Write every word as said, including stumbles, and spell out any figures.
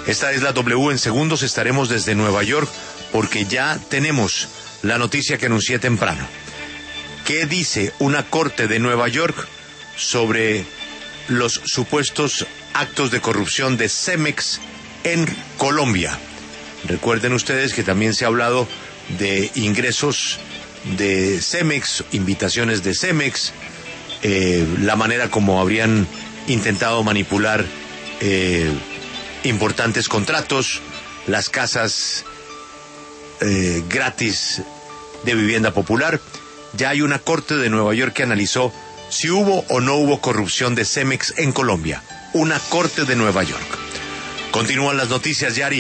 Esta es la W. En segundos estaremos desde Nueva York porque ya tenemos la noticia que anuncié temprano. ¿Qué dice una corte de Nueva York sobre los supuestos actos de corrupción de Cemex en Colombia? Recuerden ustedes que también se ha hablado de ingresos de Cemex, invitaciones de Cemex, eh, la manera como habrían intentado manipular eh, importantes contratos, las casas eh, gratis de vivienda popular. Ya hay una corte de Nueva York que analizó si hubo o no hubo corrupción de Cemex en Colombia. Una corte de Nueva York. Continúan las noticias, Yari.